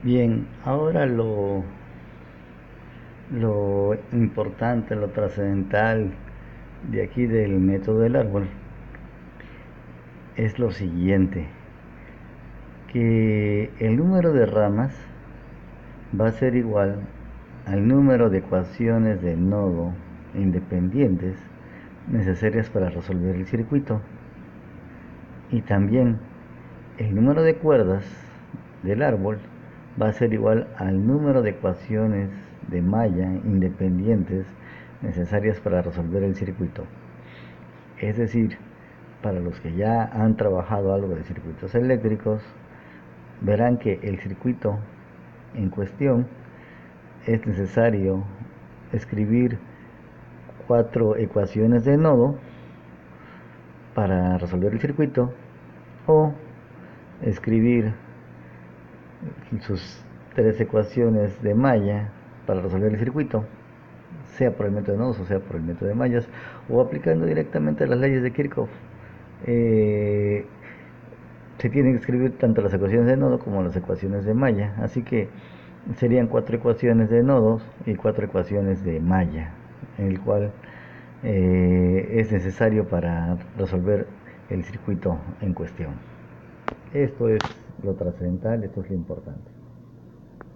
Bien, ahora lo importante, lo trascendental de aquí del método del árbol es lo siguiente, que el número de ramas va a ser igual al número de ecuaciones de nodo independientes necesarias para resolver el circuito, y también el número de cuerdas del árbol va a ser igual al número de ecuaciones de malla independientes necesarias para resolver el circuito. Es decir, para los que ya han trabajado algo de circuitos eléctricos, verán que el circuito en cuestión es necesario escribir 4 ecuaciones de nodo para resolver el circuito, o escribir sus 3 ecuaciones de malla para resolver el circuito, sea por el método de nodos o sea por el método de mallas, o aplicando directamente las leyes de Kirchhoff. Eh, Se tienen que escribir tanto las ecuaciones de nodo como las ecuaciones de malla, así que serían 4 ecuaciones de nodos y 4 ecuaciones de malla, en el cual es necesario para resolver el circuito en cuestión. Esto es lo trascendental, esto es lo importante.